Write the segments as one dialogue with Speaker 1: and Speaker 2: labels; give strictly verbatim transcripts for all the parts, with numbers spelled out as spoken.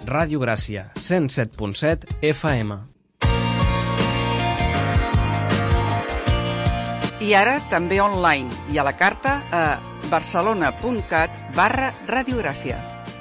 Speaker 1: Ràdio Gràcia, cent set punt set F M.
Speaker 2: I ara també online i a la carta a barcelona.cat barra Ràdio Gràcia.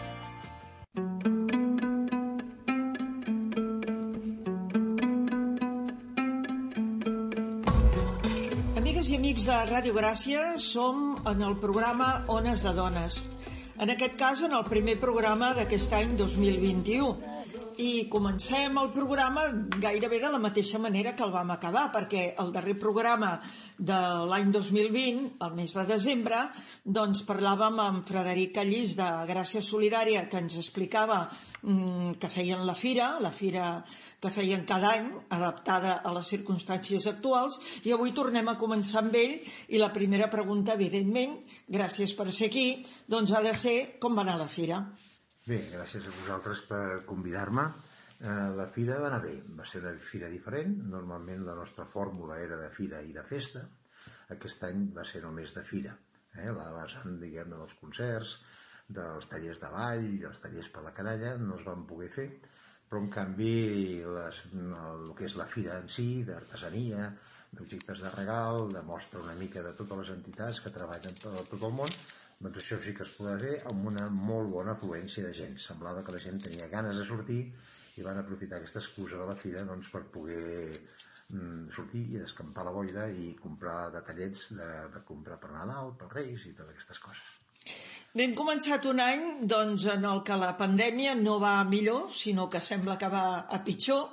Speaker 3: Amigues i amics de Ràdio Gràcia, som en el programa Ones de Dones. En aquest cas, en el primer programa d'aquest any dos mil vint-i-u. I comencem el programa gairebé de la mateixa manera que el vam acabar, perquè el darrer programa de l'any dos mil vint, el mes de desembre, doncs parlàvem amb Frederic Callís de Gràcia Solidària, que ens explicava mmm, que feien la fira, la fira que feien cada any, adaptada a les circumstàncies actuals, i avui tornem a començar amb ell, i la primera pregunta, evidentment, gràcies per ser aquí, doncs ha de ser com va anar la fira.
Speaker 4: Bé, gràcies a vosaltres per convidar-me. Eh, la fira va anar bé, va ser una fira diferent. Normalment la nostra fórmula era de fira i de festa. Aquest any va ser només de fira. Eh? La vessant, diguem-ne, dels concerts, dels tallers de ball, dels tallers per la canalla, no es van poder fer, però en canvi les, el que és la fira en si, d'artesania, d'objectes de regal, demostra una mica de totes les entitats que treballen tot, tot el món. Doncs això sí que es podrà fer amb una molt bona afluència de gent. Semblava que la gent tenia ganes de sortir i van aprofitar aquesta excusa de la fira doncs, per poder mm, sortir i descampar la boira i comprar detallets de, de comprar per Nadal, per Reis i totes aquestes coses.
Speaker 3: Bé, hem començat un any doncs, en el que la pandèmia no va millor, sinó que sembla que va a pitjor.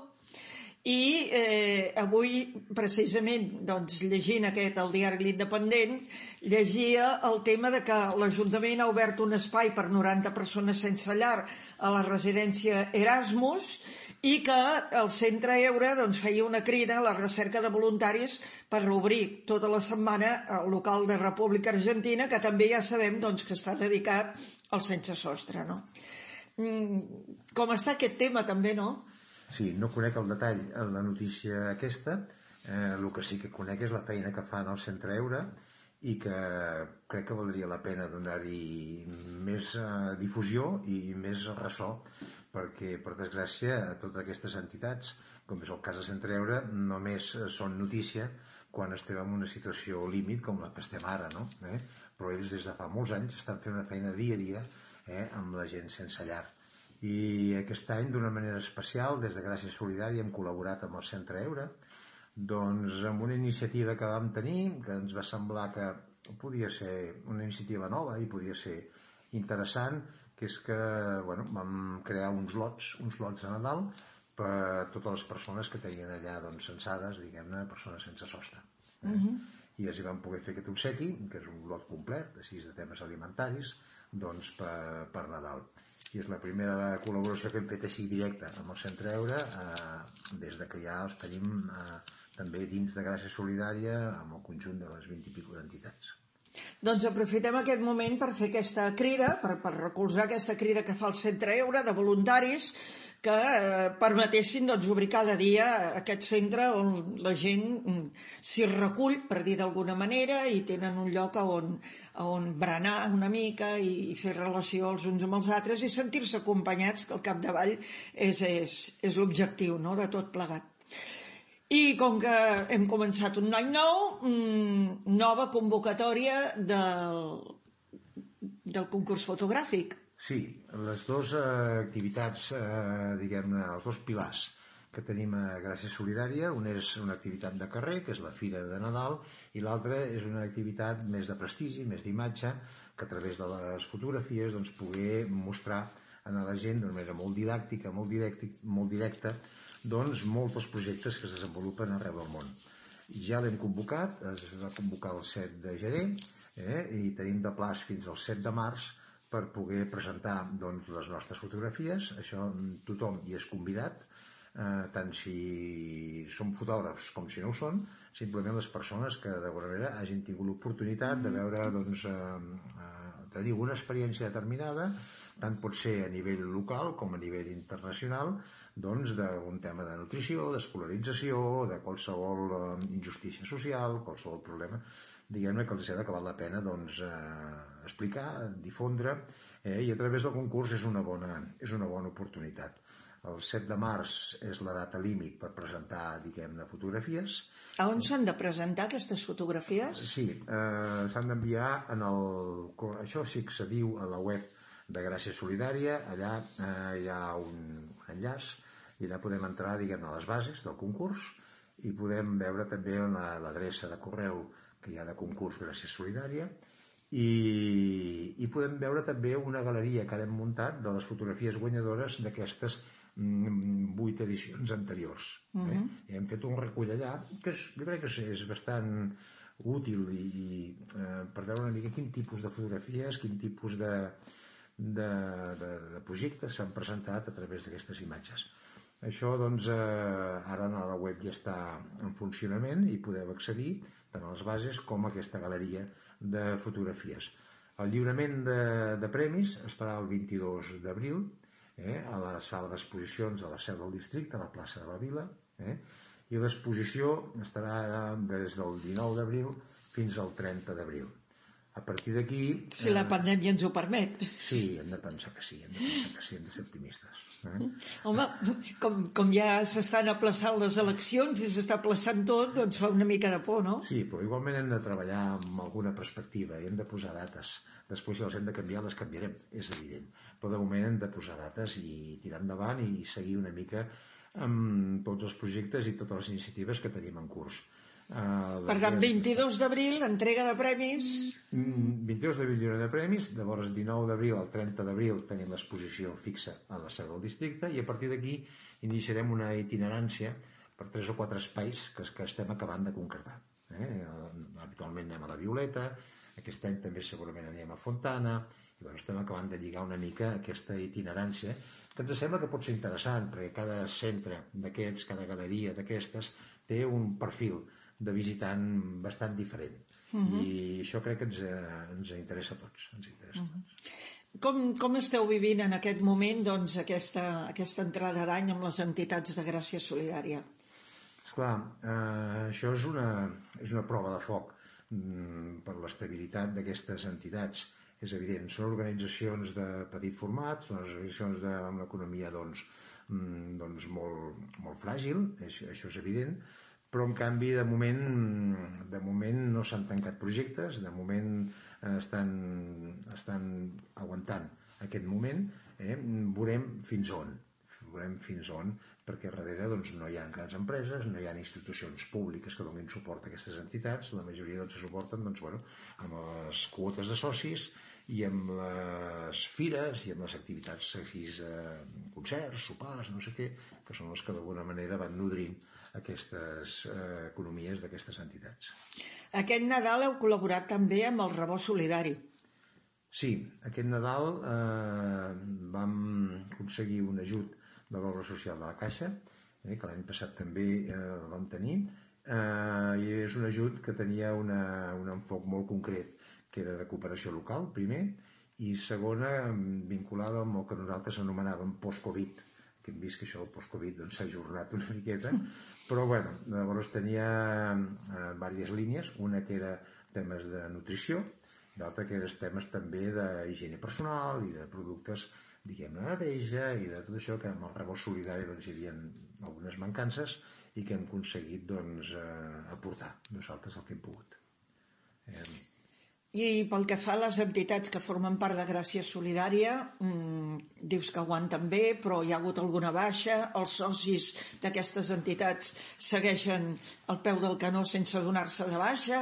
Speaker 3: I eh, avui, precisament, doncs, llegint aquest, el diari L'Independent, llegia el tema de que l'Ajuntament ha obert un espai per noranta persones sense llar a la residència Erasmus i que el Centre Eure doncs, feia una crida a la recerca de voluntaris per obrir tota la setmana el local de República Argentina, que també ja sabem doncs, que està dedicat al sense sostre. No? Mm, com està aquest tema també, no?
Speaker 4: Sí, no conec el detall en la notícia aquesta, eh, el que sí que conec és la feina que fan al Centre Eure i que crec que valdria la pena donar-hi més eh, difusió i més ressò, perquè, per desgràcia, a totes aquestes entitats, com és el cas del Centre Eure, només són notícia quan estem en una situació límit com la que estem ara, no? Eh? Però ells des de fa molts anys estan fent una feina dia a dia eh, amb la gent sense llar. I aquest any, d'una manera especial, des de Gràcia Solidària hem col·laborat amb el Centre Eure, doncs amb una iniciativa que vam tenir, que ens va semblar que podia ser una iniciativa nova i podia ser interessant, que és que bueno, vam crear uns lots, uns lots de Nadal per a totes les persones que tenien allà doncs, censades, diguem-ne, persones sense sostre. Eh? Uh-huh. I els hi vam poder fer aquest obsequi, que és un lot complet, de sis de temes alimentaris, doncs per, per Nadal. I és la primera col·laboració que hem fet així directa amb el Centre Eure, eh, des de que ja els tenim eh, també dins de Gràcia Solidària amb el conjunt de les vint i pico d'entitats.
Speaker 3: Doncs aprofitem aquest moment per fer aquesta crida, per, per recolzar aquesta crida que fa el Centre Eure de voluntaris que eh, permetessin doncs, obrir cada dia aquest centre on la gent mm, s'hi recull, per dir d'alguna manera, i tenen un lloc on, on berenar una mica i, i fer relació els uns amb els altres i sentir-se acompanyats, que al capdavall és, és, és l'objectiu, no?, de tot plegat. I com que hem començat un any nou, mmm, nova convocatòria del, del concurs fotogràfic.
Speaker 4: Sí, les dues eh, activitats, eh, diguem-ne, els dos pilars que tenim a Gràcia Solidària, una és una activitat de carrer, que és la Fira de Nadal, i l'altra és una activitat més de prestigi, més d'imatge, que a través de les fotografies doncs, poder mostrar a la gent d'una manera molt didàctica, molt, directi, molt directa, doncs molts dels projectes que es desenvolupen arreu del món. Ja l'hem convocat, es va convocar el set de gener, eh, i tenim de plaç fins al set de març per poder presentar doncs, les nostres fotografies. Això tothom hi és convidat, eh, tant si som fotògrafs com si no ho són, simplement les persones que d'alguna manera hagin tingut l'oportunitat de veure, doncs, eh, eh, tenir una experiència determinada, tant pot ser a nivell local com a nivell internacional, doncs d'un tema de nutrició, d'escolarització, de qualsevol eh, injustícia social, qualsevol problema. diguem-ne que els sembla que val la pena doncs, eh, explicar, difondre, eh, i a través del concurs és una bona, és una bona oportunitat. El set de març és la data límit per presentar, diguem-ne, fotografies.
Speaker 3: A on s'han de presentar aquestes fotografies?
Speaker 4: Sí, eh, s'han d'enviar en el... Això sí que se diu a la web de Gràcia Solidària, allà eh, hi ha un enllaç i allà podem entrar, diguem-ne, a les bases del concurs i podem veure també l'adreça de correu que hi ha de concurs Gràcia Solidària i, i podem veure també una galeria que ara hem muntat de les fotografies guanyadores d'aquestes vuit edicions anteriors. Uh-huh. eh? I hem fet un recull allà que és, jo crec que és, és bastant útil i, i eh, per veure una mica quin tipus de fotografies, quin tipus de, de, de, de projectes s'han presentat a través d'aquestes imatges. Això, doncs, eh, ara a la web ja està en funcionament i podeu accedir tant a les bases com a aquesta galeria de fotografies. El lliurament de, de premis es farà el vint-i-dos d'abril, eh, a la sala d'exposicions a la seu del districte, a la plaça de la Vila, eh, i l'exposició estarà des del dinou d'abril fins al trenta d'abril. A partir d'aquí...
Speaker 3: Si eh, la pandèmia ens ho permet.
Speaker 4: Sí, hem de pensar que sí, hem de pensar que sí, hem de ser optimistes. Eh?
Speaker 3: Home, com, com ja s'estan aplaçant les eleccions i s'està aplaçant tot, doncs fa una mica de por, no?
Speaker 4: Sí, però igualment hem de treballar amb alguna perspectiva i hem de posar dates. Després, si les hem de canviar, les canviarem, és evident. Però de moment hem de posar dates i tirar endavant i seguir una mica amb tots els projectes i totes les iniciatives que tenim en curs. Uh,
Speaker 3: per tant, vint-i-dos d'abril, entrega de premis...
Speaker 4: vint-i-dos d'abril lliure de premis, llavors dinou d'abril al trenta d'abril tenim l'exposició fixa a la seu del districte i a partir d'aquí iniciarem una itinerància per tres o quatre espais que, que estem acabant de concretar. Eh? Habitualment anem a la Violeta, aquest any també segurament anem a Fontana, i bueno, estem acabant de lligar una mica aquesta itinerància, que ens sembla que pot ser interessant, perquè cada centre d'aquests, cada galeria d'aquestes, té un perfil de visitant bastant diferent. Uh-huh. I això crec que ens, ens interessa a tots. Ens interessa uh-huh. a tots.
Speaker 3: Com, com esteu vivint en aquest moment doncs, aquesta, aquesta entrada d'any amb les entitats de Gràcia Solidària?
Speaker 4: Esclar, eh, això és una, és una prova de foc mm, per l'estabilitat d'aquestes entitats. És evident, són organitzacions de petit format, són organitzacions d'una economia doncs, mm, doncs molt, molt fràgil, això, això és evident, però en canvi de moment, de moment no s'han tancat projectes, de moment estan, estan aguantant aquest moment, eh? Veurem fins on, veurem fins on, perquè darrere doncs, no hi ha grans empreses, no hi ha institucions públiques que donin suport a aquestes entitats, la majoria doncs, se suporten doncs, bueno, amb les quotes de socis i amb les fires i amb les activitats, eh, concerts, sopars, no sé què, que són les que d'alguna manera van nodrint aquestes eh, economies d'aquestes entitats.
Speaker 3: Aquest Nadal heu col·laborat també amb el Rebost Solidari.
Speaker 4: Sí, aquest Nadal eh, vam aconseguir un ajut de l'obra social de la Caixa, eh, que l'any passat també eh, el vam tenir, eh, i és un ajut que tenia una, un enfoc molt concret, que era de cooperació local, primer, i segona, vinculada amb el que nosaltres anomenàvem post-Covid, que hem vist que això del post-Covid doncs, s'ha ajornat una miqueta, però bueno, llavors tenia eh, diverses línies, una que era temes de nutrició, l'altra que eren temes també d'higiene personal i de productes, diguem-ne, neteja i de tot això que amb el Rebost Solidari doncs, hi havia algunes mancances i que hem aconseguit doncs, eh, aportar nosaltres el que hem pogut. Eh,
Speaker 3: I pel que fa a les entitats que formen part de Gràcia Solidària, mmm, dius que aguanten bé, però hi ha hagut alguna baixa, els socis d'aquestes entitats segueixen al peu del canó sense donar-se de baixa,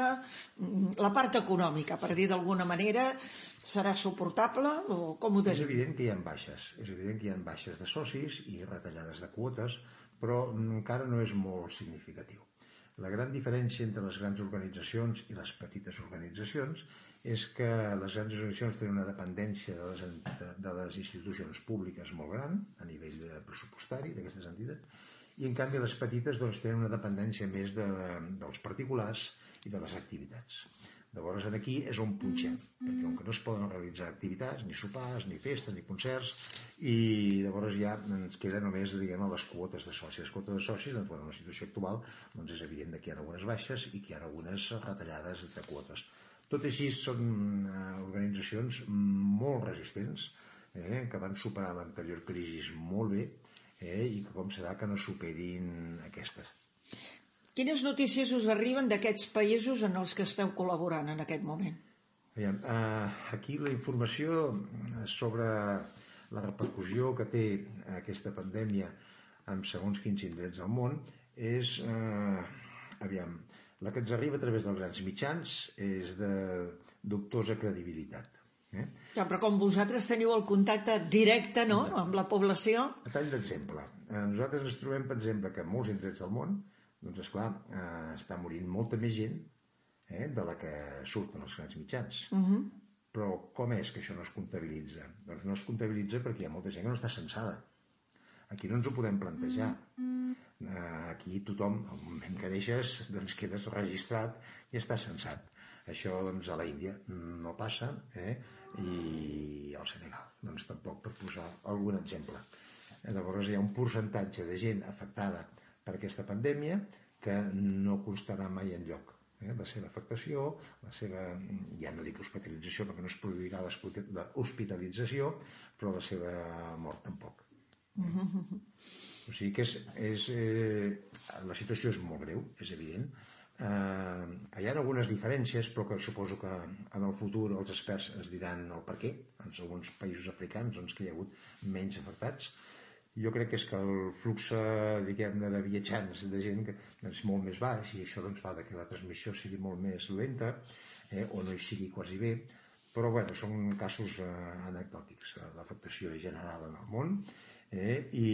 Speaker 3: la part econòmica, per dir d'alguna manera, serà suportable o com ho tenim?
Speaker 4: És evident que hi ha baixes, és evident que hi ha baixes de socis i retallades de quotes, però encara no és molt significatiu. La gran diferència entre les grans organitzacions i les petites organitzacions és que les grans organitzacions tenen una dependència de les, de les institucions públiques molt gran a nivell de pressupostari d'aquestes entitats i en canvi les petites doncs, tenen una dependència més de, dels particulars i de les activitats. Llavors aquí és on punxem, perquè com que no es poden realitzar activitats, ni sopars, ni festes, ni concerts, i llavors ja ens queda només, diguem, les quotes de socis. Les quotes de socis, doncs, bueno, en la situació actual, doncs és evident que hi ha algunes baixes i que hi ha algunes retallades de quotes. Tot i així són organitzacions molt resistents, eh, que van superar l'anterior crisi molt bé, eh, i que com serà que no superin aquestes.
Speaker 3: Quines notícies us arriben d'aquests països en els que esteu col·laborant en aquest moment?
Speaker 4: Aviam, eh, aquí la informació sobre la repercussió que té aquesta pandèmia en segons quins indrets del món és, eh, aviam, la que ens arriba a través dels grans mitjans és de dubtosa credibilitat. Eh?
Speaker 3: Ja, però com vosaltres teniu el contacte directe, no?, amb la població.
Speaker 4: A tall d'exemple, nosaltres ens trobem, per exemple, que en molts indrets del món, doncs esclar, eh, està morint molta més gent, eh, de la que surten els grans mitjans. Uh-huh. Però com és que això no es comptabilitza? Doncs no es comptabilitza perquè hi ha molta gent que no està censada. Aquí no ens ho podem plantejar. Aquí tothom, al moment que neixes, doncs quedes registrat i està censat. Això doncs a l'Índia no passa, eh? I al Senegal doncs tampoc, per posar algun exemple. Llavors hi ha un percentatge de gent afectada per aquesta pandèmia que no constarà mai enlloc. Eh, la seva afectació, la seva, ja no dic hospitalització perquè no es produirà l'hospitalització, però la seva mort tampoc. Mm-hmm. O sigui que és, és, eh, la situació és molt greu, és evident. Eh, hi ha algunes diferències, però que suposo que en el futur els experts ens diran el per què, en alguns països africans doncs, que hi ha hagut menys afectats. Jo crec que és que el flux, diguem-ne, de viatjants, de gent, que és molt més baix i això doncs, fa que la transmissió sigui molt més lenta, eh, o no hi sigui quasi bé, però bueno, són casos eh, anecdòtics. L'afectació és general en el món, eh, i,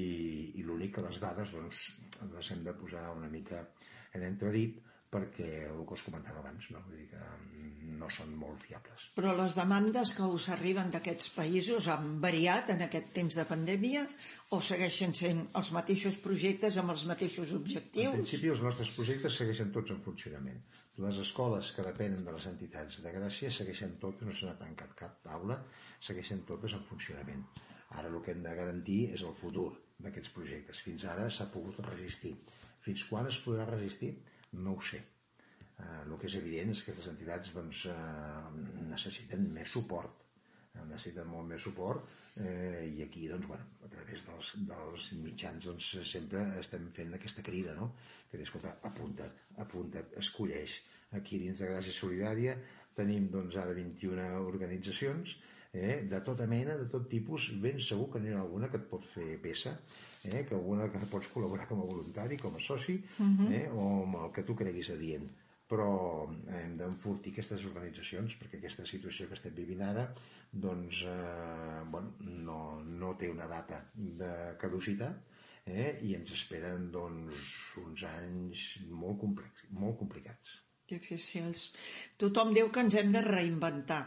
Speaker 4: i l'únic que les dades doncs, les hem de posar una mica en entredit perquè el que us comentava abans, no? Vull dir que no són molt fiables.
Speaker 3: Però les demandes que us arriben d'aquests països han variat en aquest temps de pandèmia o segueixen sent els mateixos projectes amb els mateixos objectius?
Speaker 4: En principi els nostres projectes segueixen tots en funcionament. Les escoles que depenen de les entitats de Gràcia segueixen totes, no se n'ha tancat cap aula, segueixen totes en funcionament. Ara el que hem de garantir és el futur d'aquests projectes. Fins ara s'ha pogut resistir. Fins quan es podrà resistir? No ho sé. Uh, el que és evident és que aquestes entitats doncs, uh, necessiten més suport, uh, necessiten molt més suport, uh, i aquí doncs, bueno, a través dels, dels mitjans doncs, sempre estem fent aquesta crida, no? Que dir, escolta, apunta't, apunta't, escolleix. Aquí dins de Gràcia Solidària tenim doncs, ara vint-i-una organitzacions, eh, de tota mena, de tot tipus. Ben segur que n'hi ha alguna que et pot fer peça, eh, que alguna que pots col·laborar com a voluntari, com a soci, eh, o amb el que tu creguis adient. Però hem d'enfortir aquestes organitzacions perquè aquesta situació que estem vivint ara doncs, eh, bueno, no, no té una data de caducitat, eh, i ens esperen doncs, uns anys molt, complex, molt complicats.
Speaker 3: Difícils. Tothom diu que ens hem de reinventar.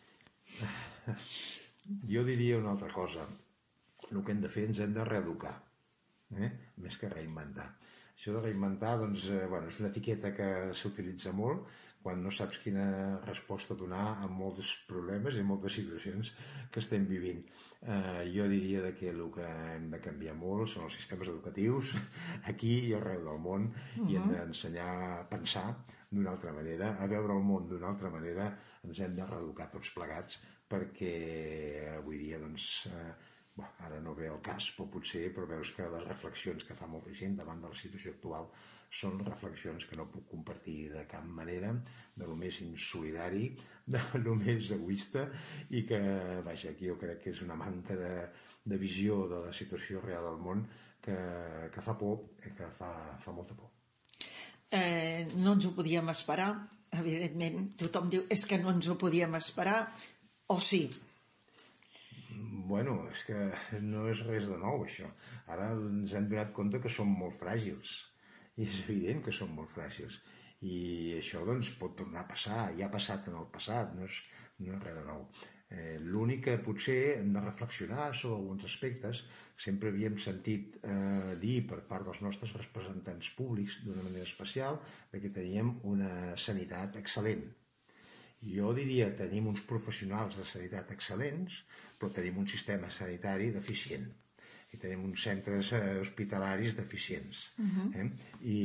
Speaker 4: Jo diria una altra cosa. El que hem de fer ens hem de reeducar, eh? Més que reinventar. Això de reinventar doncs, eh, bueno, és una etiqueta que s'utilitza molt quan no saps quina resposta donar a molts problemes i a moltes situacions que estem vivint. Eh, jo diria que el que hem de canviar molt són els sistemes educatius aquí i arreu del món, uh-huh. I hem d'ensenyar a pensar d'una altra manera, a veure el món d'una altra manera. Ens hem de reeducar tots plegats perquè avui dia doncs, eh, bueno, ara no ve el cas, però potser però veus que les reflexions que fa molta gent davant de la situació actual són reflexions que no puc compartir de cap manera, de lo més insolidari, de lo més egoista, i que, vaja, aquí jo crec que és una manca de, de visió de la situació real del món que, que fa por, que fa, fa molta por.
Speaker 3: Eh, no ens ho podíem esperar, evidentment. Tothom diu, és que no ens ho podíem esperar, o sí?
Speaker 4: Bueno, és que no és res de nou, això. Ara ens hem donat compte que som molt fràgils. I és evident que som molt fràgils. I això, doncs, pot tornar a passar. Ja ha passat en el passat, no és, no és res de nou. Eh, l'únic que potser hem de reflexionar sobre alguns aspectes. Sempre havíem sentit eh, dir per part dels nostres representants públics d'una manera especial que teníem una sanitat excel·lent. Jo diria que tenim uns professionals de sanitat excel·lents, però tenim un sistema sanitari deficient i tenim uns centres hospitalaris deficients uh-huh. eh? I,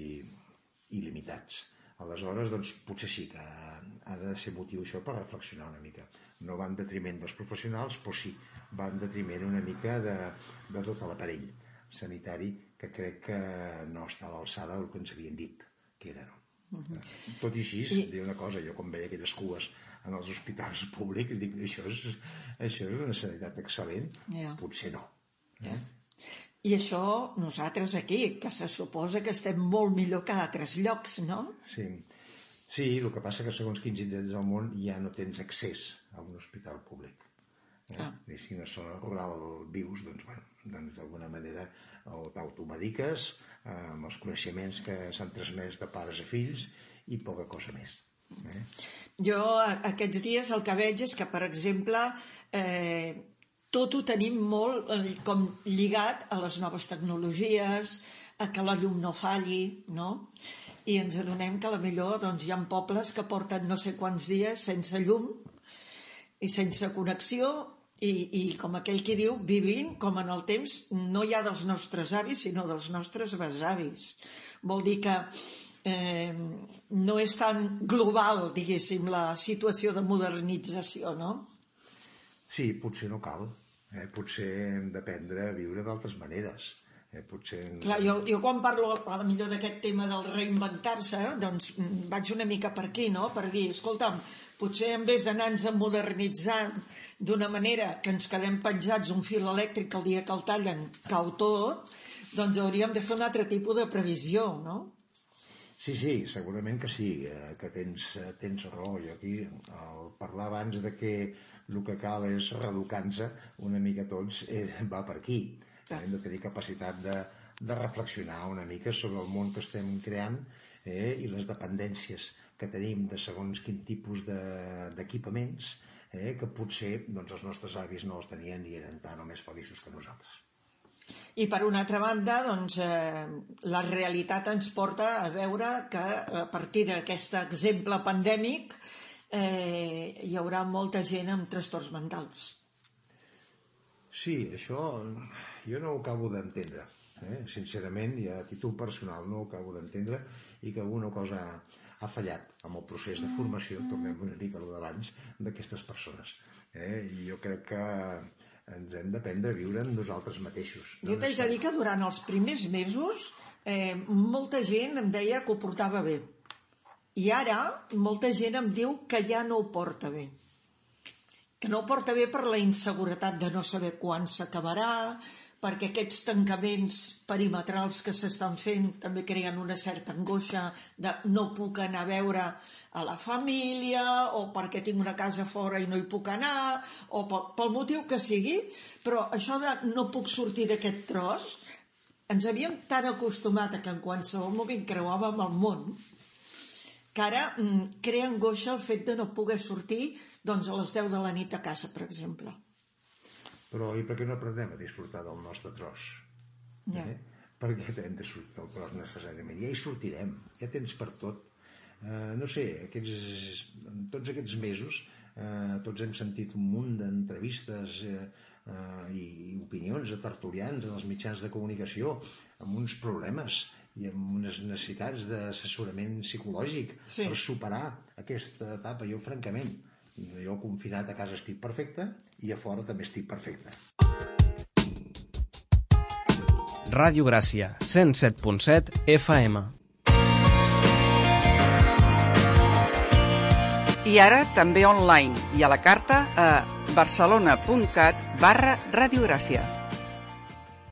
Speaker 4: i limitats. Aleshores, doncs, potser sí que ha de ser motiu això per reflexionar una mica. No va en detriment dels professionals, però sí, va en detriment una mica de, de tot l'aparell sanitari, que crec que no està a l'alçada del que ens havien dit que era, no? Uh-huh. Tot i així, I... dir una cosa, jo quan veia aquelles cues en els hospitals públics, dic, això és, això és una sanitat excel·lent, yeah. Potser no. Eh?
Speaker 3: Yeah. I això nosaltres aquí, que se suposa que estem molt millor que a altres llocs, no?
Speaker 4: Sí, sí, el que passa que segons quins indrets del món ja no tens accés a un hospital públic. Eh? Ah. I si una zona rural vius, doncs, bueno, doncs d'alguna manera o t'automediques eh, amb els coneixements que s'han transmès de pares a fills i poca cosa més. Eh?
Speaker 3: Jo aquests dies el que veig és que, per exemple, eh, tot ho tenim molt eh, com lligat a les noves tecnologies, a que la llum no falli, no? I ens adonem que a la millor doncs, hi ha pobles que porten no sé quants dies sense llum i sense connexió i, i com aquell qui diu, vivint com en el temps no ja dels nostres avis, sinó dels nostres besavis. Vol dir que eh, no és tan global, diguéssim, la situació de modernització, no?
Speaker 4: Sí, potser no cal. Eh? Potser hem d'aprendre a viure d'altres maneres. Eh? Potser...
Speaker 3: Clar, jo, jo quan parlo a la millor d'aquest tema del reinventar-se, doncs vaig una mica per aquí, no? Per dir, escolta'm, potser en vez d'anar-nos modernitzant d'una manera que ens quedem penjats un fil elèctric el dia que el tallen cau tot, doncs hauríem de fer un altre tipus de previsió, no?
Speaker 4: Sí, sí, segurament que sí, eh, que tens, tens raó. Jo aquí, al parlar abans de que el que cal és reeducar-nos una mica tots, eh, va per aquí. Ah. Hem de tenir capacitat de, de reflexionar una mica sobre el món que estem creant eh, i les dependències que tenim de segons quin tipus de, d'equipaments eh, que potser doncs, els nostres avis no els tenien i eren tan o més feliços que nosaltres.
Speaker 3: I per una altra banda, doncs, eh, la realitat ens porta a veure que a partir d'aquest exemple pandèmic eh, hi haurà molta gent amb trastorns mentals.
Speaker 4: Sí, això jo no ho acabo d'entendre. Eh? Sincerament, i a títol personal no ho acabo d'entendre i que alguna cosa ha fallat amb el procés de formació, tornem una mica a lo d'abans, d'aquestes persones. Eh? I jo crec que ens hem d'aprendre a viure amb nosaltres mateixos.
Speaker 3: Jo t'he de dir que durant els primers mesos eh, molta gent em deia que ho portava bé. I ara molta gent em diu que ja no ho porta bé. Que no ho porta bé per la inseguretat de no saber quan s'acabarà, perquè aquests tancaments perimetrals que s'estan fent també creen una certa angoixa de no puc anar a veure a la família, o perquè tinc una casa fora i no hi puc anar, o pel motiu que sigui, però això de no puc sortir d'aquest tros, ens havíem tan acostumat a que en qualsevol moment creuàvem el món, que ara mm, crea angoixa el fet de no poder sortir doncs, a les deu de la nit a casa, per exemple.
Speaker 4: Però i per què no aprenem a disfrutar del nostre tros?
Speaker 3: Ja.
Speaker 4: Eh? Per què hem de sortir del tros necessàriament? Ja hi sortirem, ja tens per tot. Eh, no sé, aquests, tots aquests mesos eh, tots hem sentit un munt d'entrevistes eh, eh, i, i opinions de tertulians en els mitjans de comunicació amb uns problemes i amb unes necessitats d'assessorament psicològic sí. Per superar aquesta etapa. Jo, francament, jo confinat a casa estic perfecte i a fora també estic perfecte.
Speaker 1: Ràdio Gràcia, cent set punt set F M.
Speaker 2: I ara també online i a la carta a barcelona punt cat barra Ràdio Gràcia.